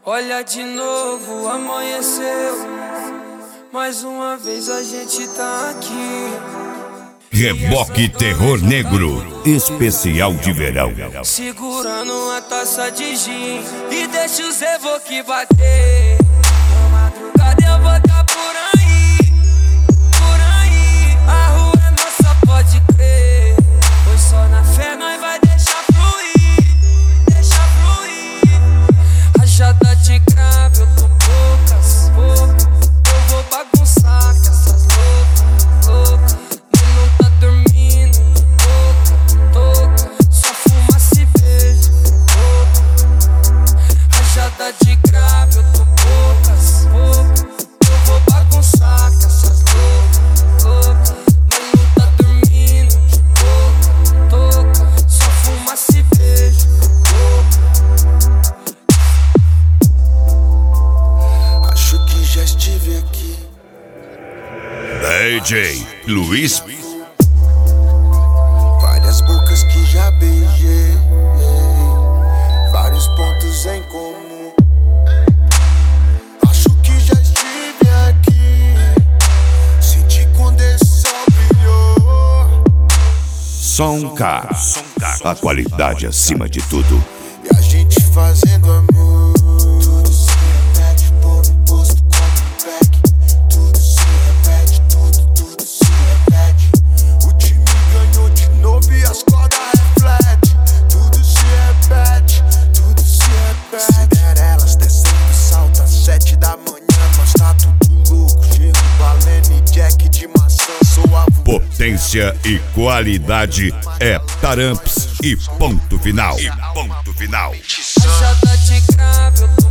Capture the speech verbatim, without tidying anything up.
Olha de novo, amanheceu. Mais uma vez a gente tá aqui. Reboque Terror Negro, especial de verão. Segurando uma taça de gin e deixa os evoque bater. Na madrugada eu vou tá por aí, por aí. A rua é nossa, pode crer. Pois só na fé nós vai deixar fluir, deixar fluir. Rajada de cravo, eu tô poucas, poucas. Eu vou bagunçar com essas loucas, loucas. Não tá dormindo, toca, toca. Só fumaça e beijo, toca. Rajada de cravo, eu tô poucas, poucas. Eu vou bagunçar com essas loucas, loucas. Mas não tá dormindo, toca, toca. Só fumaça e beijo, toca. Acho que já estive aqui. D J Luiz. Várias bocas que já beijei, vários pontos em comum. Acho que já estive aqui. Senti quando esse sol brilhou. Som K, a qualidade acima de tudo. E a gente fazendo amor. Tudo se repete, pôr no posto como um pack. Tudo se repete, tudo, tudo se repete. O time ganhou de novo e as cordas refletem. Tudo se repete, tudo se repete. Cinderelas descendo o salto às sete da manhã. Nós tá tudo louco, gelo, balene, jack de maçã. Sou avô. Potência e qualidade é Taramps e ponto final. E ponto final. Rajada de cravo, eu